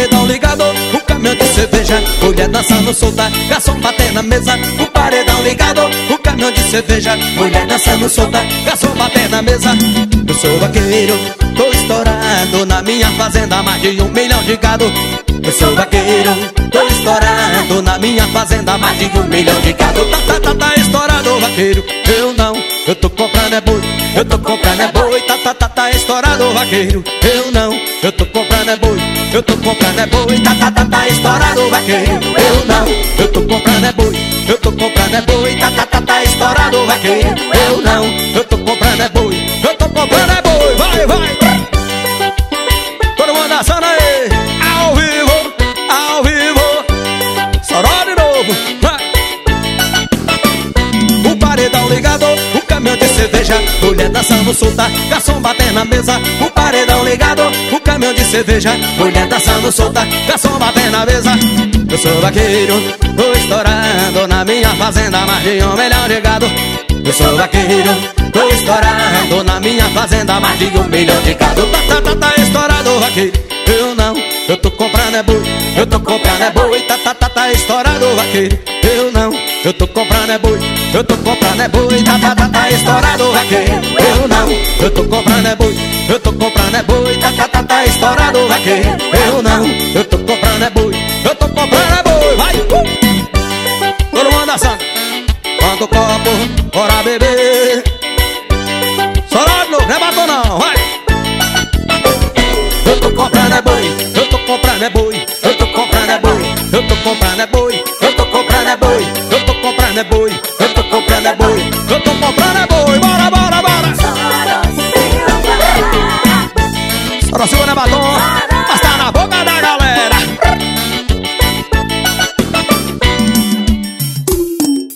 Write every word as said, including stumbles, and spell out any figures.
paredão ligado, um caminhão de cerveja, mulher dançando solta, garçom batendo na mesa. O paredão ligado, um caminhão de cerveja, mulher dançando solta, garçom batendo na mesa. Eu sou vaqueiro, tô estourado na minha fazenda, mais de um milhão de gado. Eu sou vaqueiro, tô estourado na minha fazenda, mais de um milhão de gado. Tá, tá, tá, tá estourado, vaqueiro, eu não, eu tô comprando é boi, eu tô comprando é boi. Tá, tá, tá, tá estourado, vaqueiro, eu não, eu tô comprando é boi, eu tô comprando é boi. Tá, tá, tá, tá estourado, vaqueiro, eu não, eu tô comprando é boi, eu tô comprando é boi. Tá, tá, tá, tá estourado, vaqueiro, eu não, eu tô comprando é boi, eu tô comprando é boi. Vai, vai, todo mundo dançando aí, ao vivo, ao vivo, estourou de novo, vai. O paredão ligado, um caminhão de cerveja, mulher dançando solta, garçom batendo na mesa. O paredão ligado, um caminhão de cerveja, mulher dançando solta, garçom batendo na mesa. Eu sou vaqueiro, tô estourando na minha fazenda, mais de um milhão de gado. Eu sou vaqueiro, tô estourando na minha fazenda, mais de um milhão de gado. Tá, tá, tá, tá estourado, vaqueiro, eu não, eu tô comprando é boi, eu tô comprando é boi. Tá, tá, tá, tá estourado, vaqueiro, eu não, eu tô comprando é boi, eu tô comprando é boi. Tá, tá, tá, tá estourado, vaqueiro, eu não, eu tô comprando é boi, eu tô comprando é boi. Tá, tá, tá, tá estourado, vaqueiro, eu não, eu tô comprando é boi, eu tô comprando é boi. Vai, uh! Todo mundo dançando, quanto copo, bora beber. Estourado, não é batom não, vai. Eu tô comprando é boi, eu tô comprando é boi, eu tô comprando é boi, eu tô comprando é boi, eu tô comprando é boi, eu tô comprando é boi.